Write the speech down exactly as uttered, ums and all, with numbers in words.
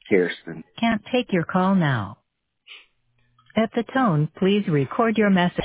Kirsten. Can't take your call now. At the tone, please record your message.